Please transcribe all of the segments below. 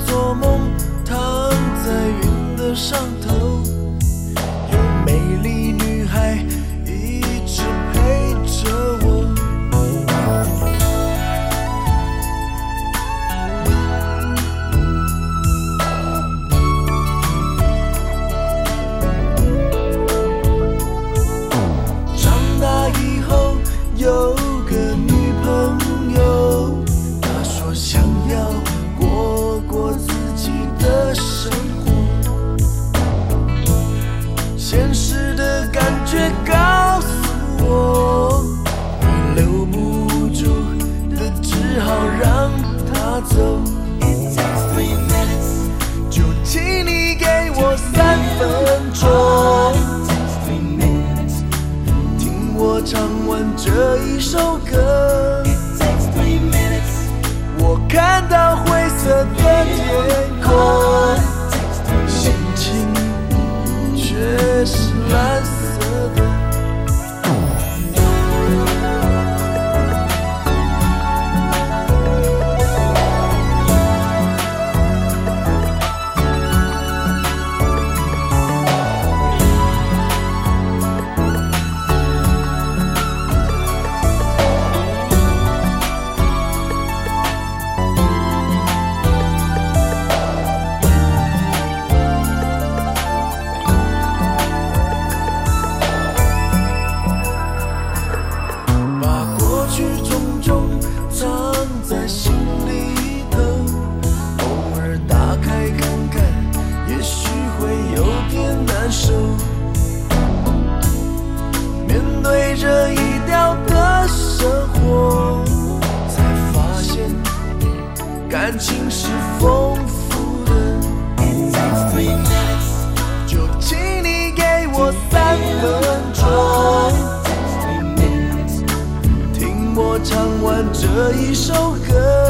做梦，躺在云的上头，有美丽女孩一直陪着我。长大以后有个女朋友，她说想要过自己的生活，现实的感觉告诉我，你留不住的只好让她走。就请你给我3分钟，听我唱完这一首歌。我看到灰色的天空，心情却是蓝色的。面对这一条的生活，才发现感情是丰富的。就请你给我3分钟，听我唱完这一首歌。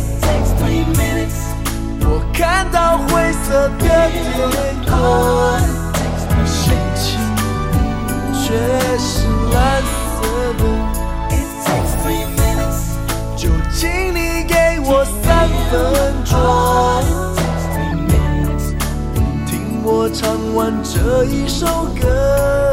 我看到灰色的天空，心情却是蓝色的。就请你给我3分钟，听我唱完这一首歌。